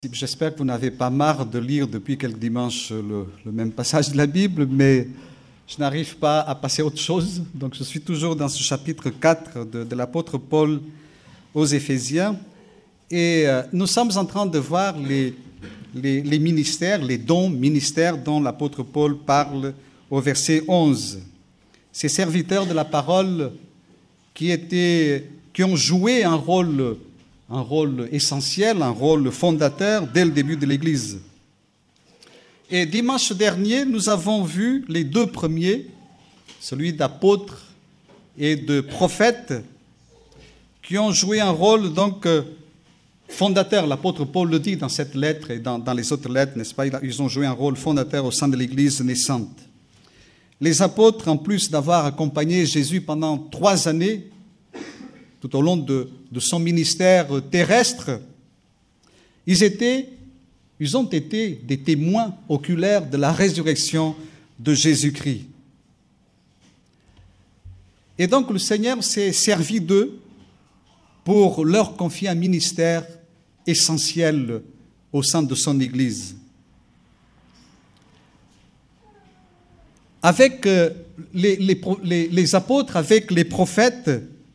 J'espère que vous n'avez pas marre de lire depuis quelques dimanches le même passage de la Bible, mais je n'arrive pas à passer à autre chose. Donc je suis toujours dans ce chapitre 4 de l'apôtre Paul aux Éphésiens. Et nous sommes en train de voir les ministères, les dons ministères dont l'apôtre Paul parle au verset 11. Ces serviteurs de la parole qui ont joué un rôle essentiel, un rôle fondateur dès le début de l'Église. Et dimanche dernier, nous avons vu les deux premiers, celui d'apôtre et de prophète, qui ont joué un rôle donc fondateur. L'apôtre Paul le dit dans cette lettre et dans les autres lettres, n'est-ce pas? Ils ont joué un rôle fondateur au sein de l'Église naissante. Les apôtres, en plus d'avoir accompagné Jésus pendant 3 années, tout au long de son ministère terrestre, ils ont été des témoins oculaires de la résurrection de Jésus-Christ. Et donc le Seigneur s'est servi d'eux pour leur confier un ministère essentiel au sein de son Église. Avec les apôtres, avec les prophètes,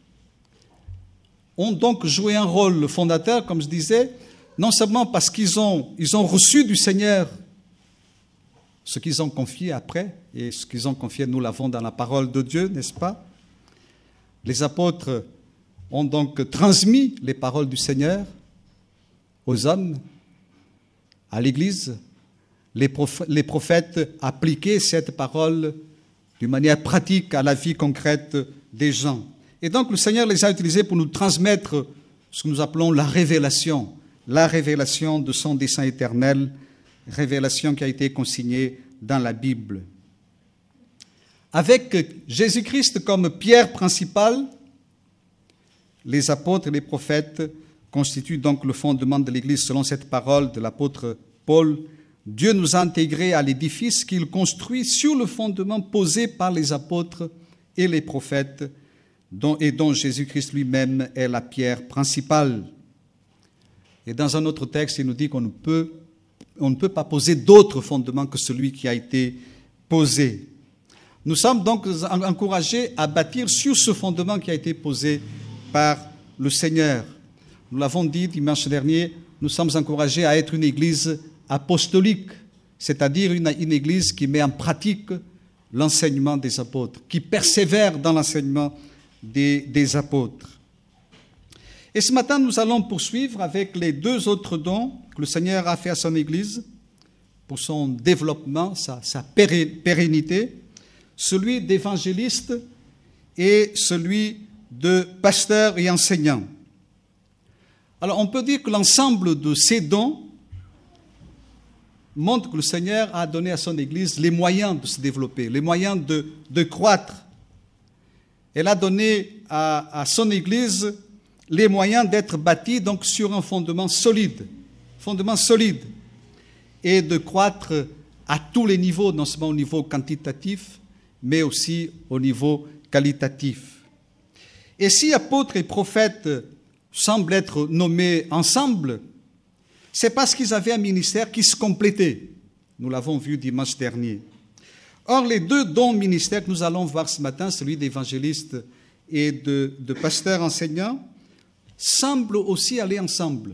ont donc joué un rôle fondateur, comme je disais, non seulement parce qu'ils ont reçu du Seigneur ce qu'ils ont confié après, et ce qu'ils ont confié, nous l'avons dans la parole de Dieu, n'est-ce pas? Les apôtres ont donc transmis les paroles du Seigneur aux hommes, à l'Église. Les prophètes appliquaient cette parole d'une manière pratique à la vie concrète des gens. Et donc le Seigneur les a utilisés pour nous transmettre ce que nous appelons la révélation de son dessein éternel, révélation qui a été consignée dans la Bible. Avec Jésus-Christ comme pierre principale, les apôtres et les prophètes constituent donc le fondement de l'Église selon cette parole de l'apôtre Paul. Dieu nous a intégrés à l'édifice qu'il construit sur le fondement posé par les apôtres et les prophètes, dont Jésus-Christ lui-même est la pierre principale. Et dans un autre texte, il nous dit qu'on ne peut pas poser d'autre fondement que celui qui a été posé. Nous sommes donc encouragés à bâtir sur ce fondement qui a été posé par le Seigneur. Nous l'avons dit dimanche dernier, nous sommes encouragés à être une église apostolique, c'est-à-dire une église qui met en pratique l'enseignement des apôtres, qui persévère dans l'enseignement des apôtres. Et ce matin, nous allons poursuivre avec les 2 autres dons que le Seigneur a fait à son Église pour son développement, sa pérennité, celui d'évangéliste et celui de pasteur et enseignant. Alors, on peut dire que l'ensemble de ces dons montre que le Seigneur a donné à son Église les moyens de se développer, les moyens de croître. Elle a donné à son Église les moyens d'être bâtie donc sur un fondement solide, et de croître à tous les niveaux, non seulement au niveau quantitatif, mais aussi au niveau qualitatif. Et si apôtres et prophètes semblent être nommés ensemble, c'est parce qu'ils avaient un ministère qui se complétait. Nous l'avons vu dimanche dernier. Or, les 2 dons ministères que nous allons voir ce matin, celui d'évangéliste et de pasteur enseignant, semblent aussi aller ensemble.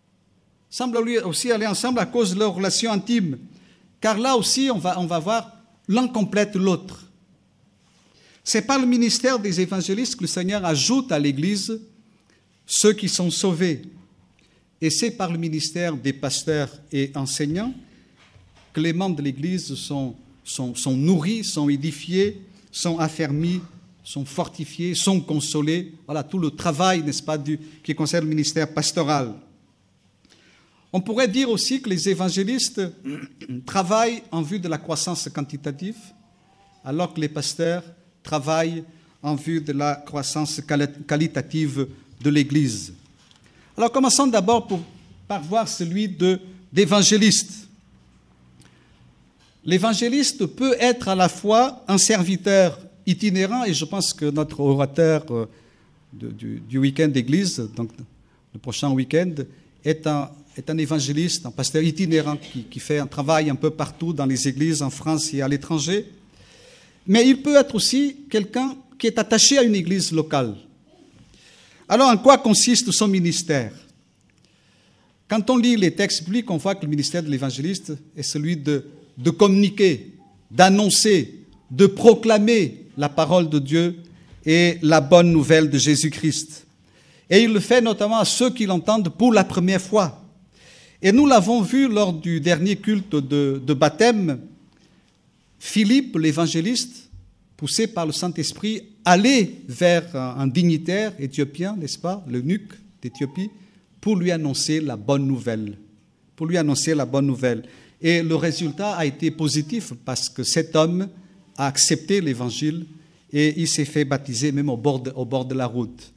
À cause de leur relation intime. Car là aussi, on va voir, l'un complète l'autre. C'est par le ministère des évangélistes que le Seigneur ajoute à l'Église ceux qui sont sauvés. Et c'est par le ministère des pasteurs et enseignants que les membres de l'Église sont nourris, sont édifiés, sont affermis, sont fortifiés, sont consolés. Voilà tout le travail, n'est-ce pas, qui concerne le ministère pastoral. On pourrait dire aussi que les évangélistes travaillent en vue de la croissance quantitative, alors que les pasteurs travaillent en vue de la croissance qualitative de l'Église. Alors commençons d'abord par voir celui d'évangéliste. L'évangéliste peut être à la fois un serviteur itinérant, et je pense que notre orateur du week-end d'église, donc le prochain week-end, est est un évangéliste, un pasteur itinérant qui fait un travail un peu partout dans les églises en France et à l'étranger. Mais il peut être aussi quelqu'un qui est attaché à une église locale. Alors, en quoi consiste son ministère? Quand on lit les textes bibliques, on voit que le ministère de l'évangéliste est celui de communiquer, d'annoncer, de proclamer la parole de Dieu et la bonne nouvelle de Jésus-Christ. Et il le fait notamment à ceux qui l'entendent pour la première fois. Et nous l'avons vu lors du dernier culte de baptême, Philippe, l'évangéliste, poussé par le Saint-Esprit, allait vers un dignitaire éthiopien, n'est-ce pas, l'eunuque d'Éthiopie, pour lui annoncer la bonne nouvelle. Pour lui annoncer la bonne nouvelle. Et le résultat a été positif parce que cet homme a accepté l'évangile et il s'est fait baptiser même au bord de la route.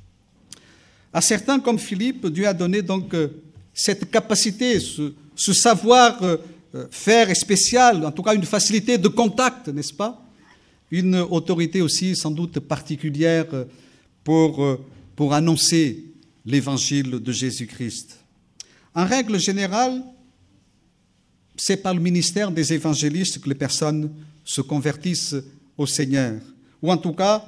À certains comme Philippe, Dieu a donné donc cette capacité, ce savoir-faire spécial, en tout cas une facilité de contact, n'est-ce pas? Une autorité aussi sans doute particulière pour annoncer l'évangile de Jésus-Christ. En règle générale, c'est par le ministère des évangélistes que les personnes se convertissent au Seigneur. Ou en tout cas,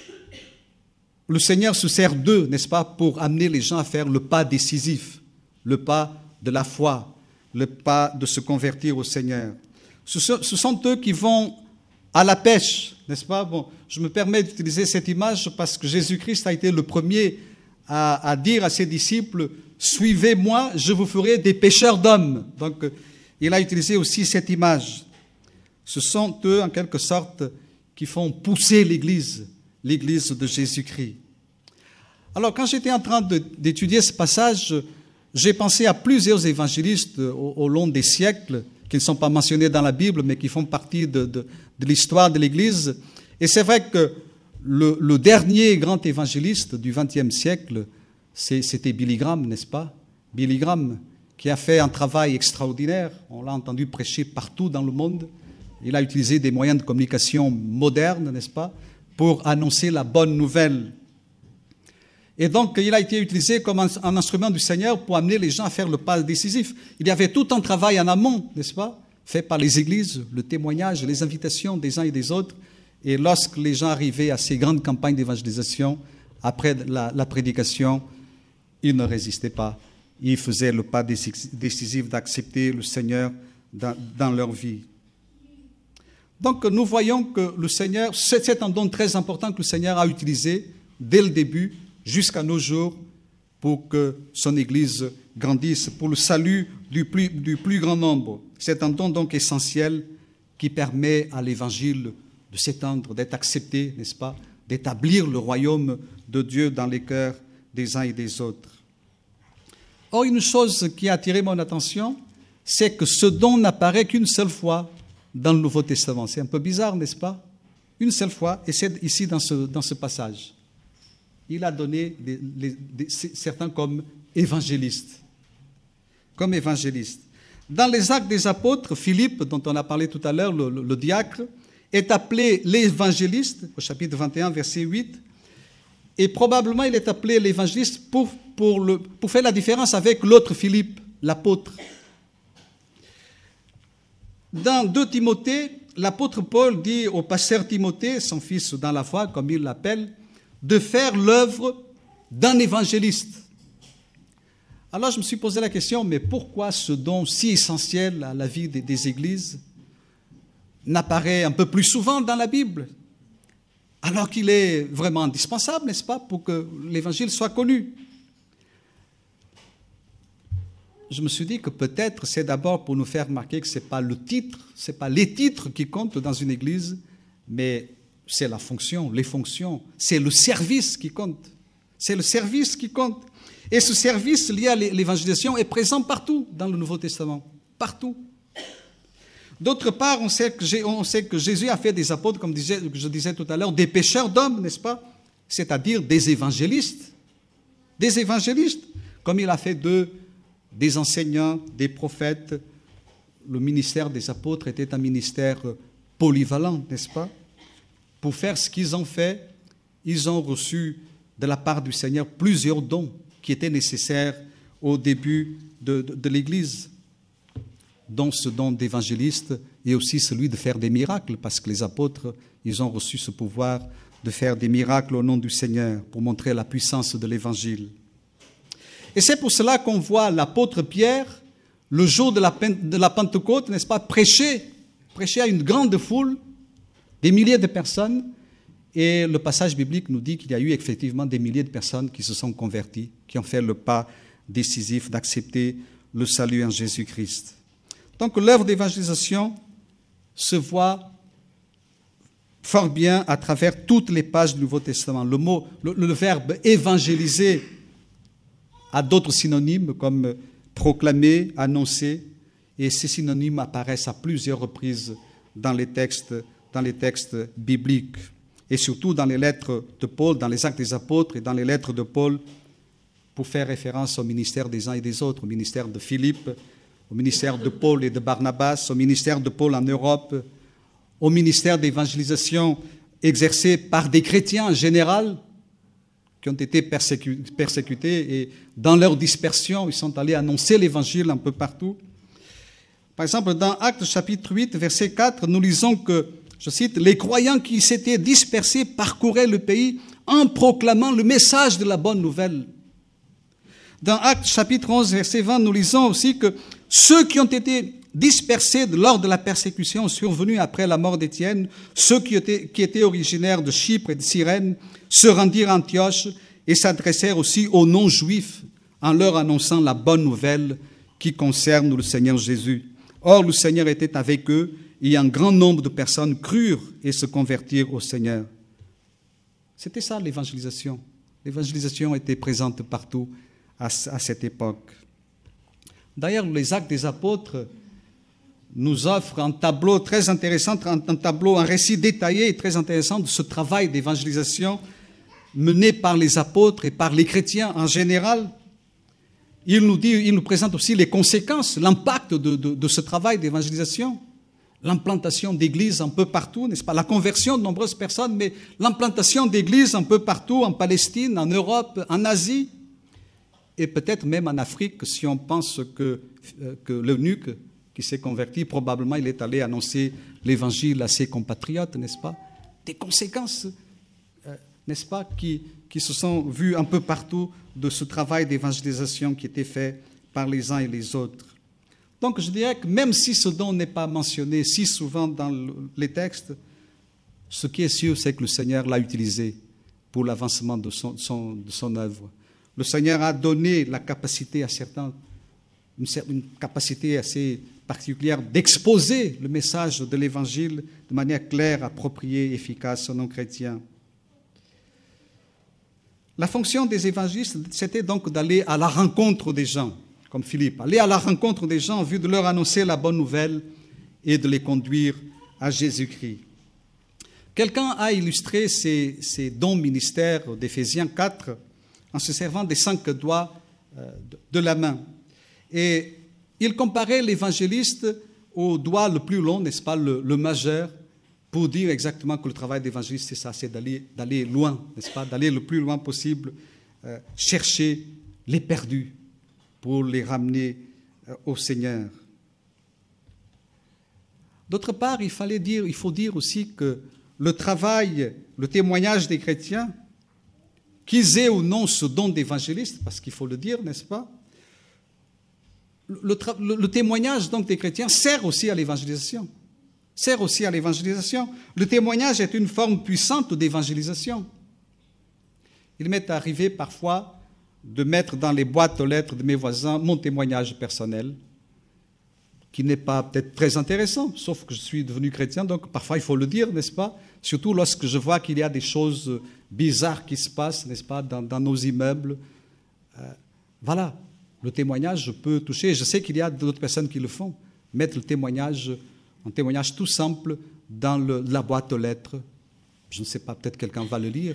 le Seigneur se sert d'eux, n'est-ce pas, pour amener les gens à faire le pas décisif, le pas de la foi, le pas de se convertir au Seigneur. Ce sont eux qui vont à la pêche, n'est-ce pas? Bon, je me permets d'utiliser cette image parce que Jésus-Christ a été le premier à dire à ses disciples « Suivez-moi, je vous ferai des pêcheurs d'hommes ». Donc, il a utilisé aussi cette image. Ce sont eux, en quelque sorte, qui font pousser l'Église de Jésus-Christ. Alors, quand j'étais en train d'étudier ce passage, j'ai pensé à plusieurs évangélistes au long des siècles, qui ne sont pas mentionnés dans la Bible, mais qui font partie de l'histoire de l'Église. Et c'est vrai que le dernier grand évangéliste du XXe siècle, c'était Billy Graham, n'est-ce pas? Billy Graham, qui a fait un travail extraordinaire. On l'a entendu prêcher partout dans le monde. Il a utilisé des moyens de communication modernes, n'est-ce pas, pour annoncer la bonne nouvelle. Et donc, il a été utilisé comme un instrument du Seigneur pour amener les gens à faire le pas décisif. Il y avait tout un travail en amont, n'est-ce pas, fait par les églises, le témoignage, les invitations des uns et des autres. Et lorsque les gens arrivaient à ces grandes campagnes d'évangélisation, après la prédication, ils ne résistaient pas. Ils faisaient le pas décisif d'accepter le Seigneur dans leur vie. Donc, nous voyons que le Seigneur, c'est un don très important que le Seigneur a utilisé dès le début jusqu'à nos jours pour que son Église grandisse, pour le salut du plus grand nombre. C'est un don donc essentiel qui permet à l'Évangile de s'étendre, d'être accepté, n'est-ce pas, d'établir le royaume de Dieu dans les cœurs des uns et des autres. Or, une chose qui a attiré mon attention, c'est que ce don n'apparaît qu'une seule fois dans le Nouveau Testament. C'est un peu bizarre, n'est-ce pas? Une seule fois, et c'est ici dans ce passage. Il a donné certains comme évangélistes. Comme évangélistes. Dans les Actes des Apôtres, Philippe, dont on a parlé tout à l'heure, le diacre, est appelé l'évangéliste, au chapitre 21, verset 8, et probablement il est appelé l'évangéliste pour faire la différence avec l'autre Philippe, l'apôtre. Dans 2 Timothée, l'apôtre Paul dit au pasteur Timothée, son fils dans la foi, comme il l'appelle, de faire l'œuvre d'un évangéliste. Alors je me suis posé la question, mais pourquoi ce don si essentiel à la vie des églises n'apparaît un peu plus souvent dans la Bible, alors qu'il est vraiment indispensable, n'est-ce pas, pour que l'évangile soit connu? Je me suis dit que peut-être c'est d'abord pour nous faire remarquer que ce n'est pas le titre, ce n'est pas les titres qui comptent dans une église, mais c'est la fonction, les fonctions, c'est le service qui compte. C'est le service qui compte. Et ce service lié à l'évangélisation est présent partout dans le Nouveau Testament, partout. D'autre part, on sait que Jésus a fait des apôtres, comme je disais tout à l'heure, des pêcheurs d'hommes, n'est-ce pas? C'est-à-dire des évangélistes. Des évangélistes, comme il a fait des enseignants, des prophètes. Le ministère des apôtres était un ministère polyvalent, n'est-ce pas? Pour faire ce qu'ils ont fait, ils ont reçu de la part du Seigneur plusieurs dons qui étaient nécessaires au début de l'Église, dont ce don d'évangéliste et aussi celui de faire des miracles, parce que les apôtres, ils ont reçu ce pouvoir de faire des miracles au nom du Seigneur pour montrer la puissance de l'Évangile. Et c'est pour cela qu'on voit l'apôtre Pierre, le jour de la Pentecôte, n'est-ce pas, prêcher à une grande foule, des milliers de personnes, et le passage biblique nous dit qu'il y a eu effectivement des milliers de personnes qui se sont converties, qui ont fait le pas décisif d'accepter le salut en Jésus-Christ. Donc l'œuvre d'évangélisation se voit fort bien à travers toutes les pages du Nouveau Testament. Le verbe évangéliser a d'autres synonymes comme proclamer, annoncer, et ces synonymes apparaissent à plusieurs reprises dans les textes bibliques, et surtout dans les lettres de Paul, dans les Actes des Apôtres et dans les lettres de Paul, pour faire référence au ministère des uns et des autres, au ministère de Philippe, au ministère de Paul et de Barnabas, au ministère de Paul en Europe, au ministère d'évangélisation exercé par des chrétiens en général, qui ont été persécutés, et dans leur dispersion, ils sont allés annoncer l'Évangile un peu partout. Par exemple, dans Actes chapitre 8, verset 4, nous lisons que, je cite, « Les croyants qui s'étaient dispersés parcouraient le pays en proclamant le message de la bonne nouvelle. » Dans Actes chapitre 11, verset 20, nous lisons aussi que ceux qui ont été dispersés lors de la persécution survenue après la mort d'Étienne, ceux qui étaient originaires de Chypre et de Cyrène, se rendirent à Antioche et s'adressèrent aussi aux non-juifs en leur annonçant la bonne nouvelle qui concerne le Seigneur Jésus. Or, le Seigneur était avec eux et un grand nombre de personnes crurent et se convertirent au Seigneur. C'était ça l'évangélisation. L'évangélisation était présente partout à cette époque. D'ailleurs, les Actes des Apôtres nous offrent un tableau très intéressant, un récit détaillé et très intéressant de ce travail d'évangélisation mené par les apôtres et par les chrétiens en général. Il nous présente aussi les conséquences, l'impact de ce travail d'évangélisation, l'implantation d'églises un peu partout, n'est-ce pas, la conversion de nombreuses personnes, mais l'implantation d'églises un peu partout, en Palestine, en Europe, en Asie, et peut-être même en Afrique, si on pense que l'eunuque qui s'est converti, probablement il est allé annoncer l'évangile à ses compatriotes, n'est-ce pas? Des conséquences, n'est-ce pas, qui se sont vues un peu partout de ce travail d'évangélisation qui était fait par les uns et les autres. Donc je dirais que même si ce don n'est pas mentionné si souvent dans les textes, ce qui est sûr, c'est que le Seigneur l'a utilisé pour l'avancement de son œuvre. Le Seigneur a donné la capacité à certains, une capacité assez particulière d'exposer le message de l'Évangile de manière claire, appropriée, efficace aux non-chrétiens. La fonction des évangélistes, c'était donc d'aller à la rencontre des gens, comme Philippe, aller à la rencontre des gens en vue de leur annoncer la bonne nouvelle et de les conduire à Jésus-Christ. Quelqu'un a illustré ces dons ministères d'Éphésiens 4 en se servant des 5 doigts de la main. Et il comparait l'évangéliste au doigt le plus long, n'est-ce pas, le majeur, pour dire exactement que le travail d'évangéliste, c'est ça, c'est d'aller loin, n'est-ce pas, d'aller le plus loin possible, chercher les perdus pour les ramener au Seigneur. D'autre part, il faut dire aussi que le travail, le témoignage des chrétiens, qu'ils aient ou non ce don d'évangéliste, parce qu'il faut le dire, n'est-ce pas, le témoignage donc des chrétiens sert aussi à l'évangélisation. Le témoignage est une forme puissante d'évangélisation. Il m'est arrivé parfois de mettre dans les boîtes aux lettres de mes voisins mon témoignage personnel, qui n'est pas peut-être très intéressant, sauf que je suis devenu chrétien, donc parfois il faut le dire, n'est-ce pas? Surtout lorsque je vois qu'il y a des choses bizarres qui se passent, n'est-ce pas, dans nos immeubles. Voilà, le témoignage, je peux toucher. Je sais qu'il y a d'autres personnes qui le font. Mettre un témoignage tout simple dans la boîte aux lettres. Je ne sais pas, peut-être quelqu'un va le lire.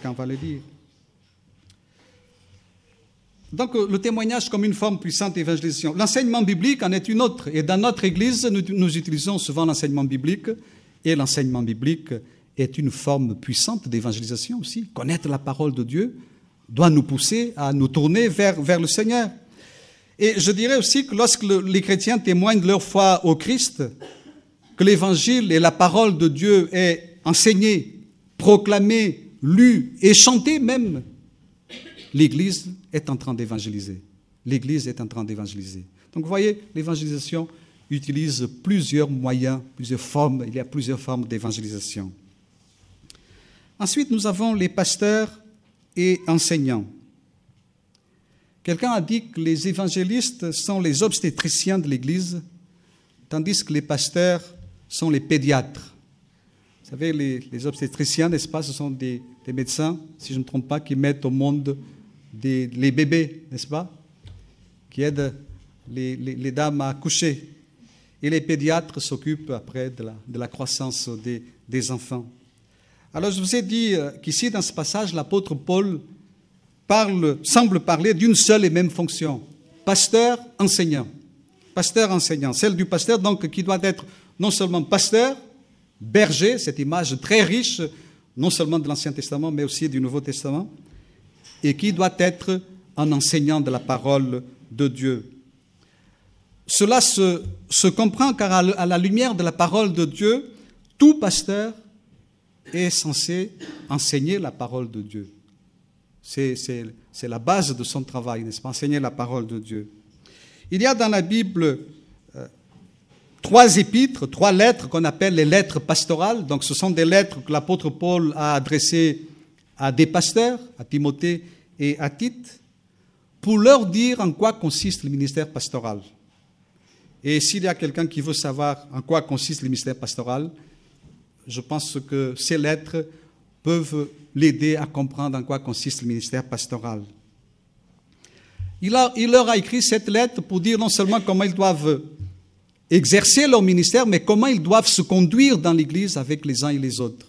Donc, le témoignage comme une forme puissante d'évangélisation. L'enseignement biblique en est une autre. Et dans notre Église, nous utilisons souvent l'enseignement biblique. Et l'enseignement biblique est une forme puissante d'évangélisation aussi. Connaître la parole de Dieu doit nous pousser à nous tourner vers le Seigneur. Et je dirais aussi que lorsque les chrétiens témoignent de leur foi au Christ, que l'évangile et la parole de Dieu est enseignée, proclamée, lue et chantée même, l'Église est en train d'évangéliser. L'Église est en train d'évangéliser. Donc vous voyez, l'évangélisation utilise plusieurs moyens, plusieurs formes. Il y a plusieurs formes d'évangélisation. Ensuite, nous avons les pasteurs et enseignants. Quelqu'un a dit que les évangélistes sont les obstétriciens de l'Église, tandis que les pasteurs sont les pédiatres. Vous savez, les obstétriciens, n'est-ce pas, ce sont des médecins, si je ne me trompe pas, qui mettent au monde les bébés, n'est-ce pas, qui aident les dames à accoucher. Et les pédiatres s'occupent après de la croissance des enfants. Alors, je vous ai dit qu'ici, dans ce passage, l'apôtre Paul semble parler d'une seule et même fonction. Pasteur, enseignant. Pasteur, enseignant. Celle du pasteur, donc, qui doit être non seulement pasteur, berger, cette image très riche, non seulement de l'Ancien Testament, mais aussi du Nouveau Testament, et qui doit être un enseignant de la parole de Dieu. Cela se comprend car à la lumière de la parole de Dieu, tout pasteur est censé enseigner la parole de Dieu. C'est la base de son travail, n'est-ce pas? Enseigner la parole de Dieu. Il y a dans la Bible 3 épîtres, 3 lettres qu'on appelle les lettres pastorales. Donc ce sont des lettres que l'apôtre Paul a adressées à des pasteurs, à Timothée et à Tite, pour leur dire en quoi consiste le ministère pastoral. Et s'il y a quelqu'un qui veut savoir en quoi consiste le ministère pastoral, je pense que ces lettres peuvent l'aider à comprendre en quoi consiste le ministère pastoral. Il leur a écrit cette lettre pour dire non seulement comment ils doivent exercer leur ministère, mais comment ils doivent se conduire dans l'Église avec les uns et les autres.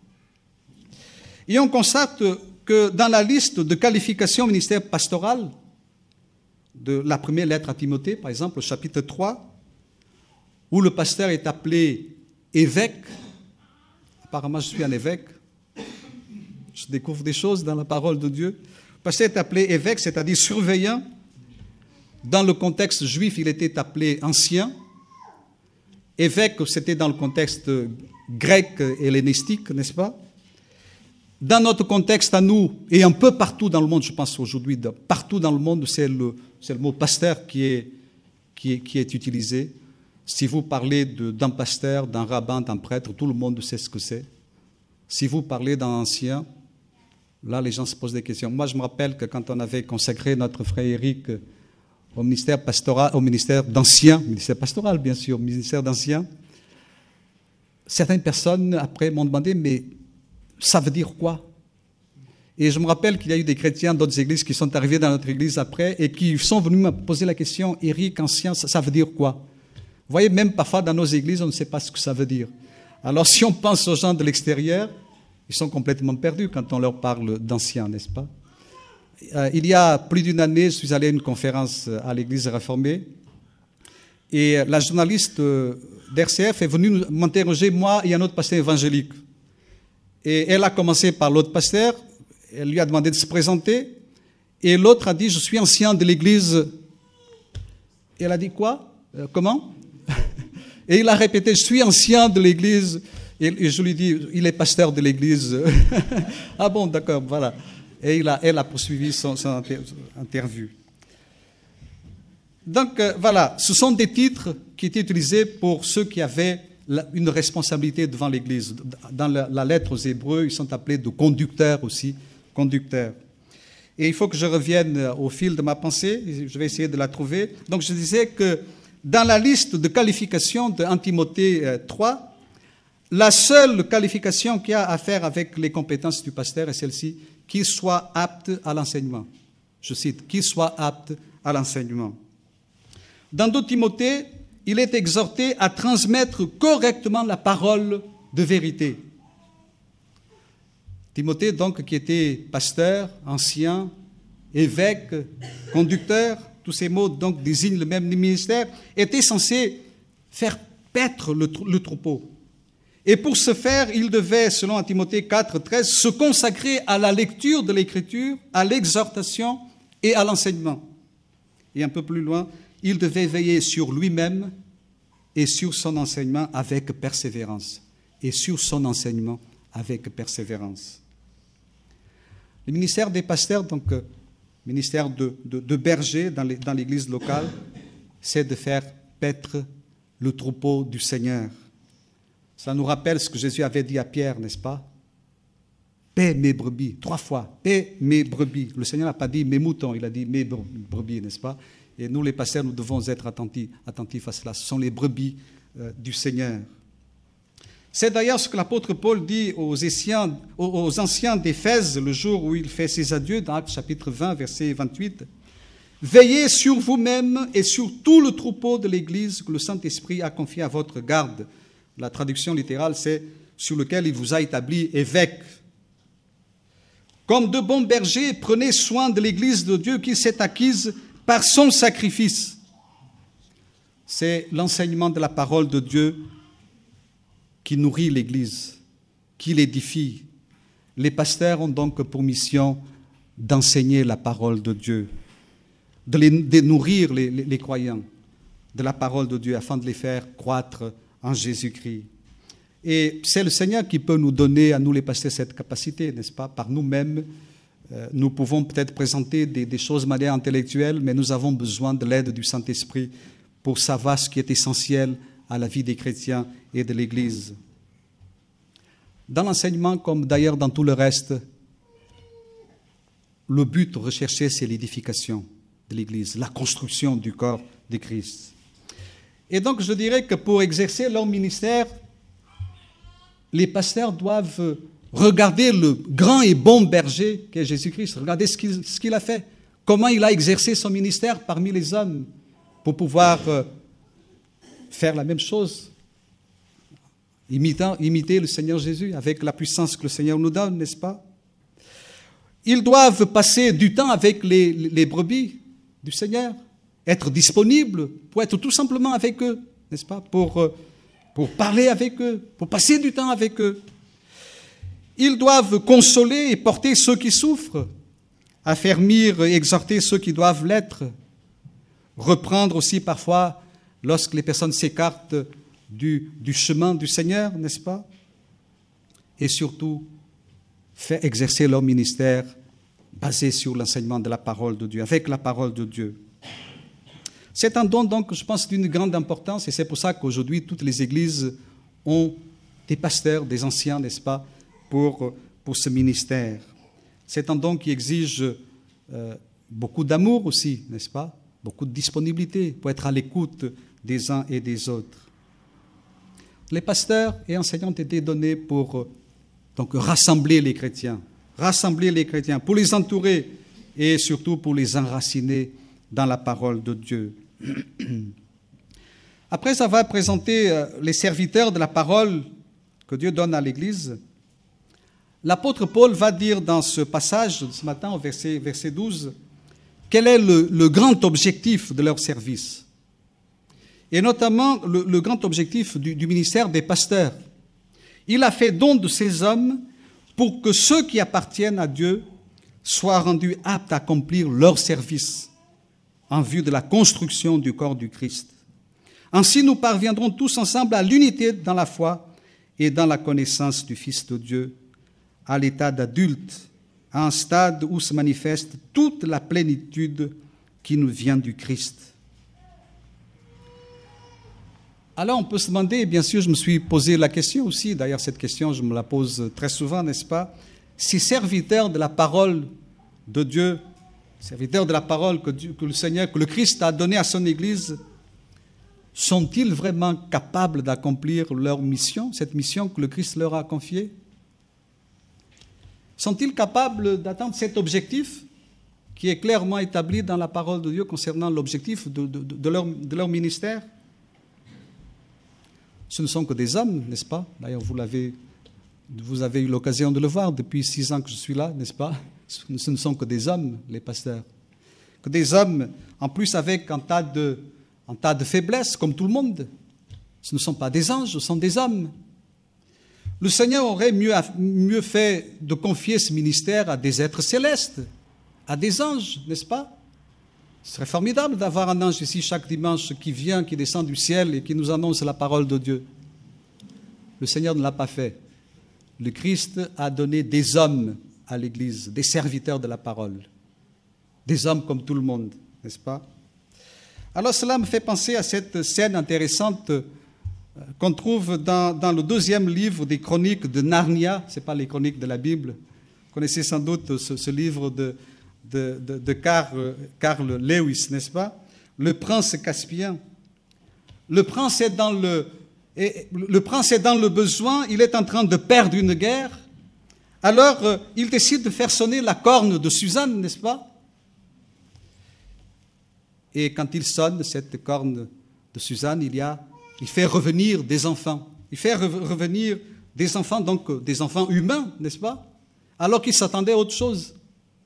Et on constate que dans la liste de qualifications au ministère pastoral, de la première lettre à Timothée, par exemple, au chapitre 3, où le pasteur est appelé évêque. Apparemment, je suis un évêque. Je découvre des choses dans la parole de Dieu. Le pasteur est appelé évêque, c'est-à-dire surveillant. Dans le contexte juif, il était appelé ancien. Évêque, c'était dans le contexte grec et hellénistique, n'est-ce pas? Dans notre contexte à nous, et un peu partout dans le monde, je pense aujourd'hui, partout dans le monde, c'est le mot pasteur qui est utilisé. Si vous parlez d'un pasteur, d'un rabbin, d'un prêtre, tout le monde sait ce que c'est. Si vous parlez d'un ancien, là, les gens se posent des questions. Moi, je me rappelle que quand on avait consacré notre frère Éric au ministère pastoral, au ministère d'anciens, ministère pastoral, bien sûr, ministère d'anciens, certaines personnes, après, m'ont demandé, mais ça veut dire quoi? Et je me rappelle qu'il y a eu des chrétiens d'autres églises qui sont arrivés dans notre église après et qui sont venus me poser la question, Éric, ancien, ça veut dire quoi? Vous voyez, même parfois dans nos églises, on ne sait pas ce que ça veut dire. Alors si on pense aux gens de l'extérieur, ils sont complètement perdus quand on leur parle d'anciens, n'est-ce pas? Il y a plus d'une année, je suis allé à une conférence à l'église réformée et la journaliste d'RCF est venue m'interroger, moi et un autre pasteur évangélique. Et elle a commencé par l'autre pasteur, elle lui a demandé de se présenter et l'autre a dit, je suis ancien de l'église. Et elle a dit quoi? Comment? Et il a répété, je suis ancien de l'église. Et je lui dis, il est pasteur de l'église. Ah bon, d'accord, voilà. Et elle a poursuivi son interview. Donc voilà, ce sont des titres qui étaient utilisés pour ceux qui avaient une responsabilité devant l'Église. Dans la lettre aux Hébreux, ils sont appelés de conducteurs aussi, conducteurs. Et il faut que je revienne au fil de ma pensée, je vais essayer de la trouver. Donc je disais que dans la liste de qualifications de 1 Timothée 3, la seule qualification qu'il y a à faire avec les compétences du pasteur est celle-ci, qu'il soit apte à l'enseignement. Je cite, qu'il soit apte à l'enseignement. Dans 2 Timothée, il est exhorté à transmettre correctement la parole de vérité. Timothée, donc, qui était pasteur, ancien, évêque, conducteur, tous ces mots donc désignent le même ministère, était censé faire paître le troupeau. Et pour ce faire, il devait, selon 1 Timothée 4, 13, se consacrer à la lecture de l'Écriture, à l'exhortation et à l'enseignement. Et un peu plus loin, il devait veiller sur lui-même et sur son enseignement avec persévérance. Et sur son enseignement avec persévérance. Le ministère des pasteurs, donc ministère de berger dans l'église locale, c'est de faire paître le troupeau du Seigneur. Ça nous rappelle ce que Jésus avait dit à Pierre, n'est-ce pas? Paie mes brebis, 3 fois, paie mes brebis. Le Seigneur n'a pas dit mes moutons, il a dit mes brebis, n'est-ce pas? Et nous, les pasteurs, nous devons être attentifs à cela. Ce sont les brebis du Seigneur. C'est d'ailleurs ce que l'apôtre Paul dit aux anciens d'Éphèse le jour où il fait ses adieux, dans Actes chapitre 20, verset 28. « Veillez sur vous-même et sur tout le troupeau de l'Église que le Saint-Esprit a confié à votre garde. » La traduction littérale, c'est « sur lequel il vous a établi évêque. » Comme de bons bergers, prenez soin de l'Église de Dieu qui s'est acquise par son sacrifice. C'est l'enseignement de la parole de Dieu qui nourrit l'Église, qui l'édifie. Les pasteurs ont donc pour mission d'enseigner la parole de Dieu, de nourrir les croyants de la parole de Dieu afin de les faire croître en Jésus-Christ. Et c'est le Seigneur qui peut nous donner, à nous les pasteurs, cette capacité, n'est-ce pas? Par nous-mêmes, nous pouvons peut-être présenter des choses de manière intellectuelle, mais nous avons besoin de l'aide du Saint-Esprit pour savoir ce qui est essentiel à la vie des chrétiens et de l'Église. Dans l'enseignement, comme d'ailleurs dans tout le reste, le but recherché, c'est l'édification de l'Église, la construction du corps de Christ. Et donc, je dirais que pour exercer leur ministère, les pasteurs doivent regarder le grand et bon berger qu'est Jésus-Christ, regarder ce qu'il a fait, comment il a exercé son ministère parmi les hommes pour pouvoir faire la même chose, imiter le Seigneur Jésus avec la puissance que le Seigneur nous donne, n'est-ce pas? Ils doivent passer du temps avec les brebis du Seigneur, être disponibles pour être tout simplement avec eux, n'est-ce pas? Pour parler avec eux, pour passer du temps avec eux. Ils doivent consoler et porter ceux qui souffrent, affermir et exhorter ceux qui doivent l'être, reprendre aussi parfois lorsque les personnes s'écartent du chemin du Seigneur, n'est-ce pas? Et surtout, faire exercer leur ministère basé sur l'enseignement de la parole de Dieu, avec la parole de Dieu. C'est un don, donc, je pense, d'une grande importance, et c'est pour ça qu'aujourd'hui, toutes les églises ont des pasteurs, des anciens, n'est-ce pas, pour ce ministère. C'est un don qui exige beaucoup d'amour aussi, n'est-ce pas, beaucoup de disponibilité pour être à l'écoute des uns et des autres. Les pasteurs et enseignants ont été donnés pour donc rassembler les chrétiens, pour les entourer et surtout pour les enraciner dans la parole de Dieu. Après avoir présenté les serviteurs de la parole que Dieu donne à l'Église, l'apôtre Paul va dire dans ce passage de ce matin, au verset 12, quel est le grand objectif de leur service. Et notamment le grand objectif du ministère des pasteurs. Il a fait don de ces hommes pour que ceux qui appartiennent à Dieu soient rendus aptes à accomplir leur service en vue de la construction du corps du Christ. Ainsi, nous parviendrons tous ensemble à l'unité dans la foi et dans la connaissance du Fils de Dieu, à l'état d'adulte, à un stade où se manifeste toute la plénitude qui nous vient du Christ. Alors on peut se demander, et bien sûr je me suis posé la question aussi, d'ailleurs cette question je me la pose très souvent, n'est-ce pas? Ces serviteurs de la parole de Dieu, serviteurs de la parole que le Seigneur, que le Christ a donnée à son Église, sont-ils vraiment capables d'accomplir leur mission, cette mission que le Christ leur a confiée? Sont-ils capables d'atteindre cet objectif qui est clairement établi dans la parole de Dieu concernant l'objectif de leur ministère? Ce ne sont que des hommes, n'est-ce pas? D'ailleurs, vous avez eu l'occasion de le voir depuis 6 ans que je suis là, n'est-ce pas? Ce ne sont que des hommes, les pasteurs. Que des hommes, en plus avec un tas de faiblesses, comme tout le monde. Ce ne sont pas des anges, ce sont des hommes. Le Seigneur aurait mieux fait de confier ce ministère à des êtres célestes, à des anges, n'est-ce pas? Ce serait formidable d'avoir un ange ici chaque dimanche qui vient, qui descend du ciel et qui nous annonce la parole de Dieu. Le Seigneur ne l'a pas fait. Le Christ a donné des hommes à l'Église, des serviteurs de la parole. Des hommes comme tout le monde, n'est-ce pas? Alors cela me fait penser à cette scène intéressante qu'on trouve dans le 2e livre des chroniques de Narnia. Ce n'est pas les chroniques de la Bible. Vous connaissez sans doute ce livre de Carl Lewis, n'est-ce pas? Le prince Caspien. Le prince est dans le besoin, il est en train de perdre une guerre. Alors, il décide de faire sonner la corne de Suzanne, n'est-ce pas? Et quand il sonne cette corne de Suzanne, il fait revenir des enfants. Il fait revenir des enfants, donc des enfants humains, n'est-ce pas? Alors qu'il s'attendait à autre chose.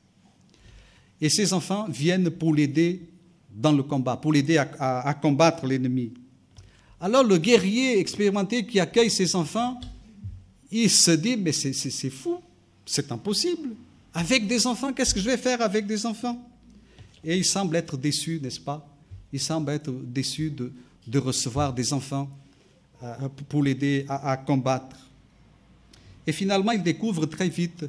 Et ces enfants viennent pour l'aider dans le combat, pour l'aider à combattre l'ennemi. Alors le guerrier expérimenté qui accueille ces enfants, il se dit, mais c'est fou, c'est impossible. Avec des enfants, qu'est-ce que je vais faire avec des enfants? Et il semble être déçu, n'est-ce pas? Il semble être déçu de recevoir des enfants pour l'aider à combattre. Et finalement, il découvre très vite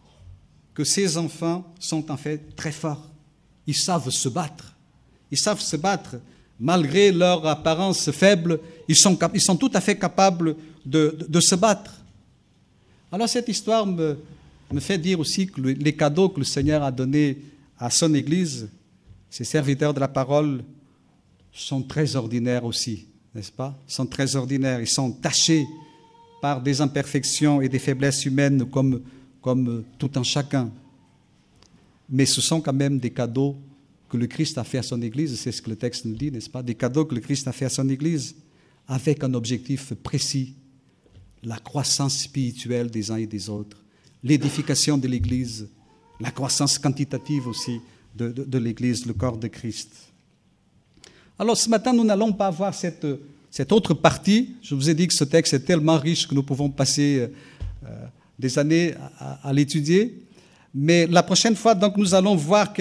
que ces enfants sont en fait très forts. Ils savent se battre. Ils savent se battre. Malgré leur apparence faible, ils sont tout à fait capables de se battre. Alors cette histoire me fait dire aussi que les cadeaux que le Seigneur a donnés à son Église, ces serviteurs de la parole, sont très ordinaires aussi, n'est-ce pas? Ils sont très ordinaires, ils sont tachés par des imperfections et des faiblesses humaines comme tout un chacun. Mais ce sont quand même des cadeaux que le Christ a fait à son Église, c'est ce que le texte nous dit, n'est-ce pas? Des cadeaux que le Christ a fait à son Église, avec un objectif précis, la croissance spirituelle des uns et des autres, l'édification de l'Église, la croissance quantitative aussi de l'Église, le corps de Christ. Alors ce matin, nous n'allons pas voir cette autre partie. Je vous ai dit que ce texte est tellement riche que nous pouvons passer des années à l'étudier. Mais la prochaine fois, donc, nous allons voir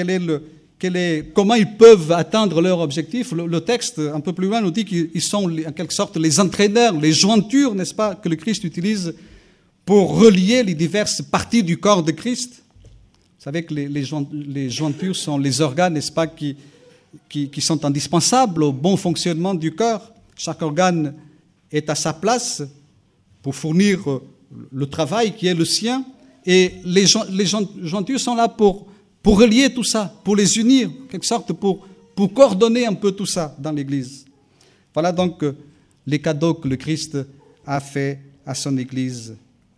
comment ils peuvent atteindre leur objectif. Le texte, un peu plus loin, nous dit qu'ils sont en quelque sorte les entraîneurs, les jointures, n'est-ce pas, que le Christ utilise pour relier les diverses parties du corps de Christ. Vous savez que les jointures sont les organes, n'est-ce pas, qui sont indispensables au bon fonctionnement du corps. Chaque organe est à sa place pour fournir le travail qui est le sien. Et les jointures sont là pour relier tout ça, pour les unir, en quelque sorte, pour coordonner un peu tout ça dans l'Église. Voilà donc les cadeaux que le Christ a fait à son Église.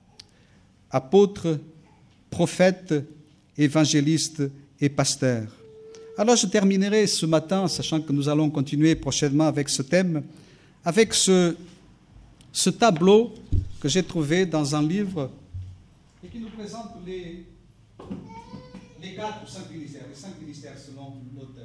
Apôtres, prophètes, évangélistes et pasteurs. Alors je terminerai ce matin, sachant que nous allons continuer prochainement avec ce thème, avec ce tableau que j'ai trouvé dans un livre et qui nous présente les 4 ou 5 ministères, les 5 ministères selon l'auteur.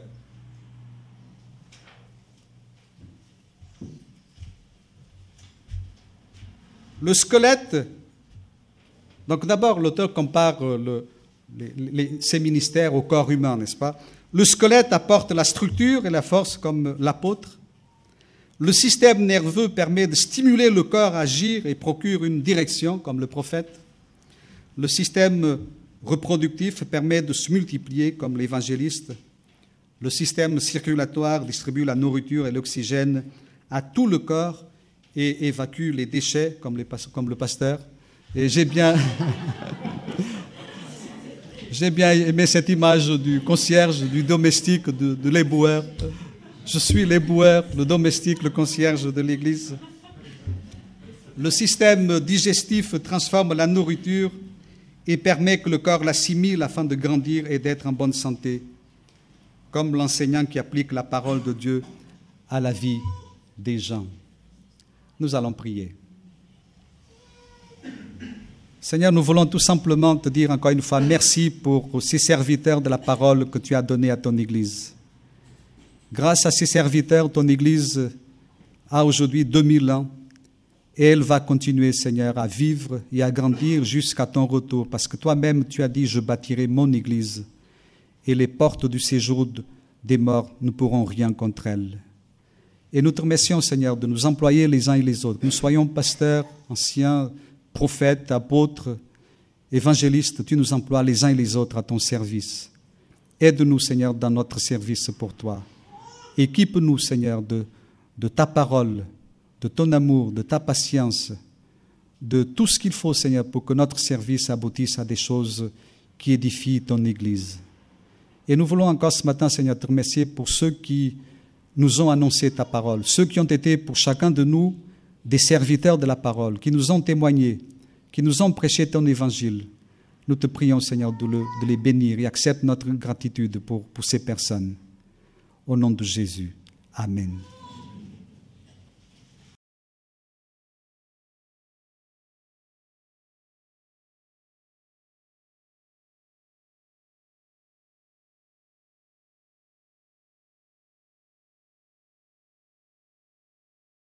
Le squelette, donc d'abord l'auteur compare ces ministères au corps humain, n'est-ce pas? Le squelette apporte la structure et la force comme l'apôtre. Le système nerveux permet de stimuler le corps à agir et procure une direction comme le prophète. Le système reproductif permet de se multiplier comme l'évangéliste. Le système circulatoire distribue la nourriture et l'oxygène à tout le corps et évacue les déchets comme le pasteur. Et j'ai bien aimé cette image du concierge, du domestique, de l'éboueur. Je suis l'éboueur, le domestique, le concierge de l'Église. Le système digestif transforme la nourriture et permet que le corps l'assimile afin de grandir et d'être en bonne santé, comme l'enseignant qui applique la parole de Dieu à la vie des gens. Nous allons prier. Seigneur, nous voulons tout simplement te dire encore une fois merci pour ces serviteurs de la parole que tu as donnés à ton Église. Grâce à ces serviteurs, ton Église a aujourd'hui 2000 ans et elle va continuer, Seigneur, à vivre et à grandir jusqu'à ton retour parce que toi-même, tu as dit « Je bâtirai mon Église et les portes du séjour des morts ne pourront rien contre elle. Et nous te remercions, Seigneur, de nous employer les uns et les autres. Que nous soyons pasteurs, anciens, prophètes, apôtres, évangélistes, tu nous emploies les uns et les autres à ton service. Aide-nous, Seigneur, dans notre service pour toi. Équipe-nous, Seigneur, de ta parole, de ton amour, de ta patience, de tout ce qu'il faut, Seigneur, pour que notre service aboutisse à des choses qui édifient ton Église. Et nous voulons encore ce matin, Seigneur, te remercier pour ceux qui nous ont annoncé ta parole, ceux qui ont été pour chacun de nous des serviteurs de la parole, qui nous ont témoigné, qui nous ont prêché ton évangile. Nous te prions, Seigneur, de les bénir et accepte notre gratitude pour ces personnes. Au nom de Jésus. Amen.